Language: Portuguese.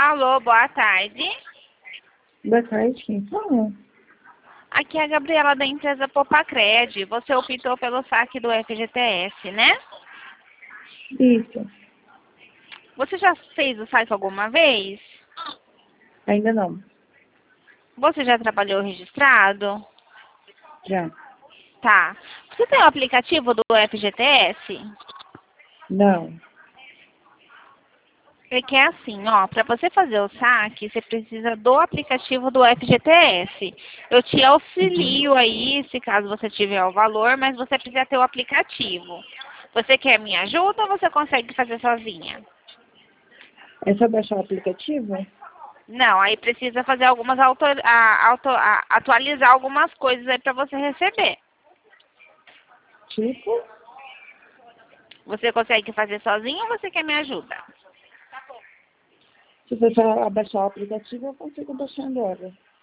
Alô, boa tarde. Boa tarde, quem fala? Aqui é a Gabriela da empresa Popacred. Você optou pelo saque do FGTS, né? Isso, Você já fez o saque alguma vez? ainda não. Você já trabalhou registrado? Já. Tá. Você tem o aplicativo do FGTS? Não. É que é assim, ó, para você fazer o saque, você precisa do aplicativo do FGTS. Eu te Uhum. auxilio aí, se caso você tiver o valor, mas você precisa ter o aplicativo. Você quer minha ajuda ou você consegue fazer sozinha? É só baixar o aplicativo? Não, aí precisa fazer algumas atualizar algumas coisas aí para você receber. Tipo, Você consegue fazer sozinho ou você quer minha ajuda? se você só baixar o aplicativo, eu consigo baixar agora.